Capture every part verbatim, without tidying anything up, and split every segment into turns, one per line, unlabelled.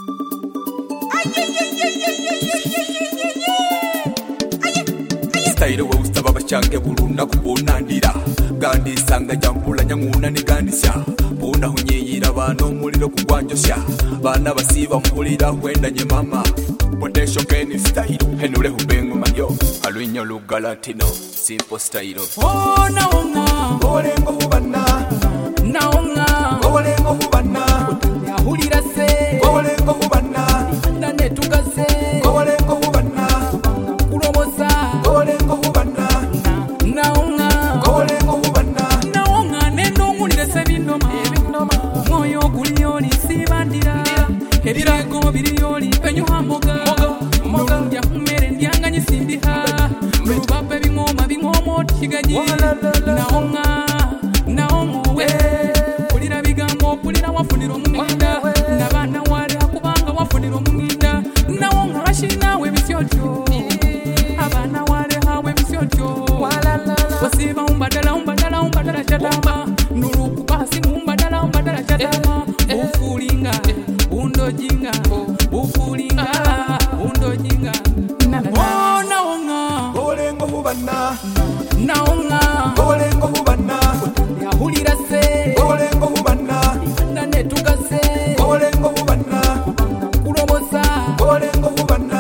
Style we ustaba bachange burunda kubonandira gandi sanga jampula nyanguna ni gandisya buna hunyiyira bano muliro kugwanjosya bana basiba mpulira wenda nye mama potential keni style henule hubengo mayo alwinyo lugalatino simple style
oh naonga
olengo hubana
naonga
olengo hubana
yahulira se
olengo hubana
ndane tugase
olengo hubana
kurobosa
olengo hubana
naonga
olengo hubana
naonga nendo ngulire se binoma moyo guliyoli sibandira ebirago biriyoli penyu hamoga moga ndya kumere ndyanganye sindiha rubabe bingoma bingomo tigaji naonga naongo we kulira bigambo kulira wafuniro munginda nabana wali akubanga wafuniro munginda naonga ashina we bisyotyo abana wali hawe bisyotyo wasiba umbadala umbadala umbadala chatama nuru basi umbadala umbadala chatama ufulinga undojinga ufulinga undojinga oh naonga
olengo hubana
naonga
olengo hubana
yahulira se
olengo hubana
ndane tugase
olengo hubana
kurobosa
olengo hubana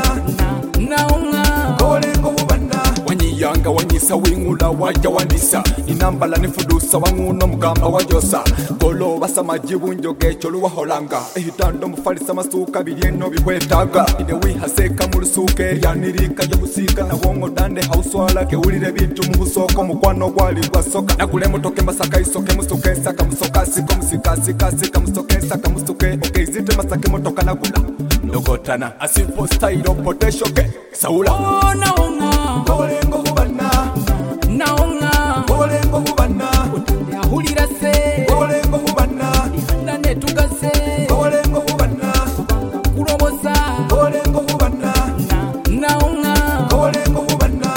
naonga
olengo hubana wanyiyanga wanyisa wingula wajja wandisa inambala nifudusa wanguno mugamba wajosa golo basamaji bunjoge cholo waholanga ehitando mufalisa masuka biryeno bihwetaga ide wihaseka mu rusuke yanirika yo busika na wongo dande hauswala ke ulire bintu mu busoko mukwano gwali gwasoka nagule motoke masaka isoke musuke saka musoka siko musika sika sika musoke saka musuke okay zite masake motoka nagula ndogotana a simple style of potential ke saula
oh naonga
olengo hubana
naonga
olengo hubana
yahulira se
olengo hubana
ndane tugase
olengo hubana
kurobosa
olengo hubana
naonga
olengo hubana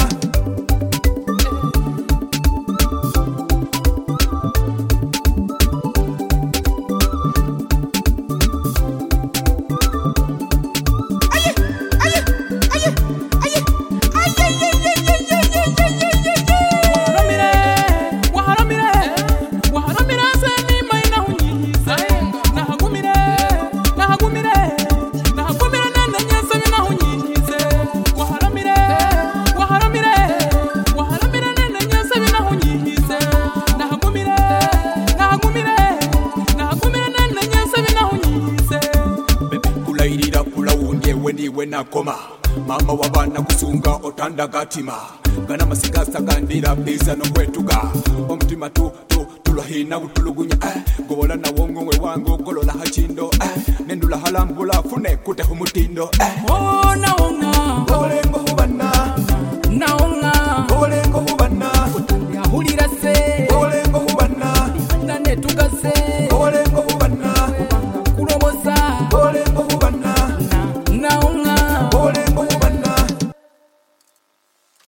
Koma mama wabana kusunga otanda gatima gana masigasa gandira biza no kwetuga omutima tu tu tulahina utulugunya eh gobola na wongo we wango golola hachindo eh nendula halambula fune kute humutindo eh
oh naonga
olengo hubana
naonga
olengo hubana
yahulira se
olengo hubana
ndane tugase
olengo